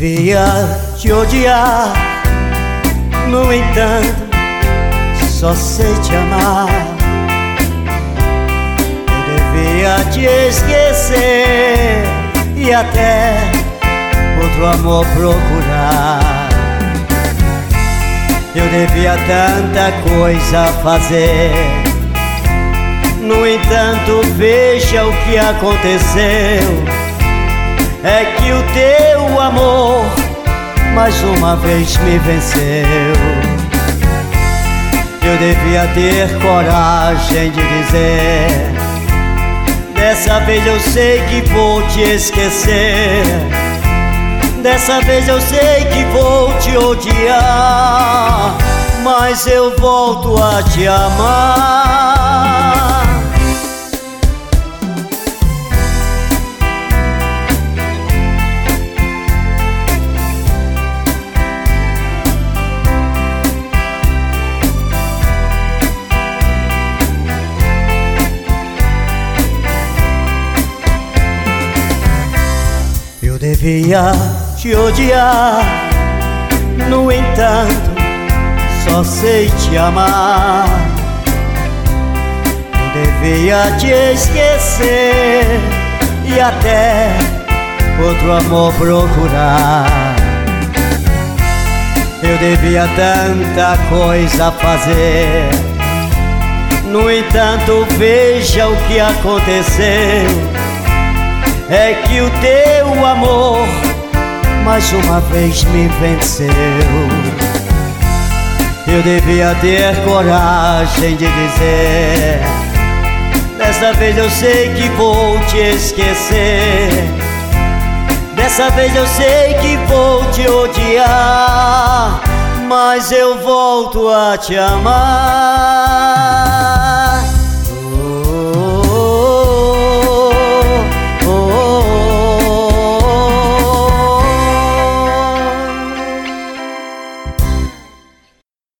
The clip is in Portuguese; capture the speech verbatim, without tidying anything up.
devia te odiar, no entanto, só sei te amar. Eu devia te esquecer e até outro amor procurar. Eu devia tanta coisa fazer, no entanto, veja o que aconteceu. É que o teu amor mais uma vez me venceu. Eu devia ter coragem de dizer: dessa vez eu sei que vou te esquecer. Dessa vez eu sei que vou te odiar, mas eu volto a te amar. Eu devia te odiar, no entanto, só sei te amar. Eu devia te esquecer e até outro amor procurar. Eu devia tanta coisa fazer, no entanto, veja o que aconteceu. É que o teu amor mais uma vez me venceu. Eu devia ter coragem de dizer: dessa vez eu sei que vou te esquecer. Dessa vez eu sei que vou te odiar, mas eu volto a te amar.